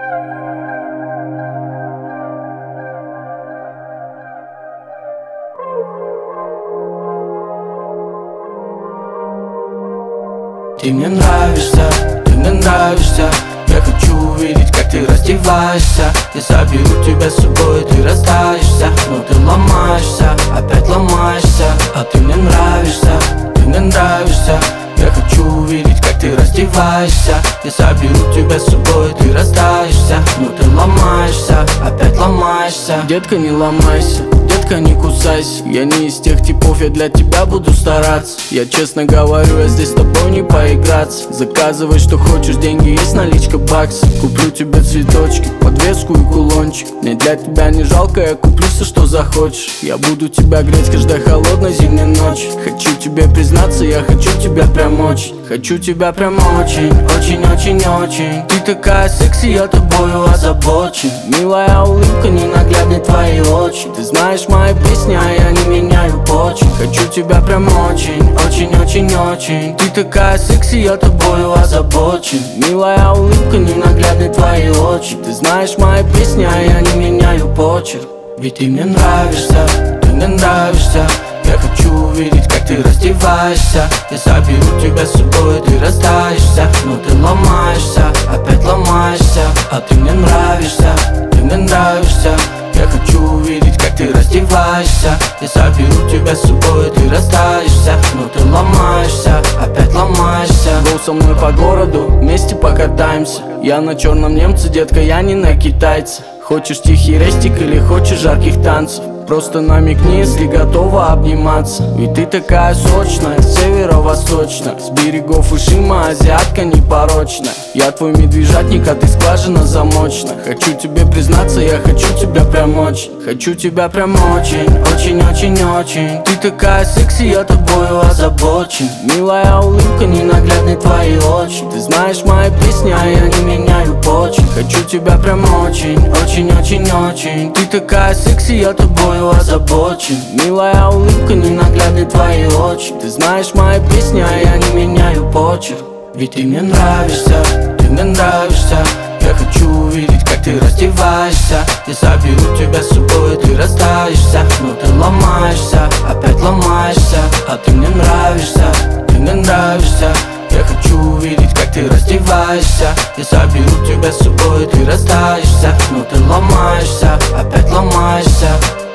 Ты мне нравишься, ты мне нравишься. Я хочу увидеть, как ты раздеваешься. Я заберу тебя с собой, ты растаешься. Но ты ломаешься, опять ломаешься. А ты мне нравишься, ты мне нравишься. Я хочу увидеть, как ты раздеваешься. Я заберу тебя с собой, ты растаешься. Но ты ломаешься, опять ломаешься. Детка, не ломайся, детка, не кусайся. Я не из тех типов, я для тебя буду стараться. Я честно говорю, я здесь с тобой не поиграться. Заказывай, что хочешь, деньги есть, наличка бакс. Куплю тебе цветочки, подвеску и кулончик. Мне для тебя не жалко, я куплю все, что захочешь. Я буду тебя греть каждой холодной зимней ночи. Хочу тебе признаться, я хочу тебя прям очень. Хочу тебя прям очень, очень, очень, очень. Ты такая секси, я тобою озабочен. Милая улыбка, ненаглядные твои очи. Ты знаешь мои песни, а я не меняю почек. Хочу тебя прям очень, очень, очень, очень. Ты такая секси, я тобою озабочен. Милая улыбка, ненаглядные твои очи. Ты знаешь мои песни, а я не меняю почерк. Ведь ты мне нравишься, ты мне нравишься. Я хочу увидеть, как ты раздеваешься. Я заберу тебя с собой, ты растаешься. Но ты ломаешься, опять ломаешься. А ты мне нравишься, ты мне нравишься. Я хочу увидеть, как ты раздеваешься. Я заберу тебя с собой, ты растаешься. Но ты ломаешься, опять ломаешься. Go со мной по городу, вместе покатаемся. Я на черном немце, детка, я не на китайца. Хочешь тихий рестик или хочешь жарких танцев? Просто намекни, если готова обниматься. Ведь ты такая сочная, северо-восточная. С берегов Ишима, азиатка непорочная. Я твой медвежатник, а ты скважина замочная. Хочу тебе признаться, я хочу тебя прям очень. Хочу тебя прям очень, очень, очень, очень. Ты такая секси, я тобою озабочен. Милая улыбка, ненаглядные твои очи. Ты знаешь мои песни, а я не меняю почек. Хочу тебя прям очень, очень, очень, очень. Ты такая секси, я тобою озабочен. Милая улыбка, ненаглядные твои очи. Ты знаешь мои песни, а я не меняю почерк. Ведь ты мне нравишься, ты мне нравишься. Я хочу увидеть, как ты раздеваешься. Я заберу тебя с собой, ты растаешься. Но ты ломаешься, опять ломаешься. А ты мне нравишься, ты мне нравишься. Я хочу увидеть, как ты раздеваешься. Я заберу тебя с собой, ты растаешься. Но ты ломаешься, опять ломаешься.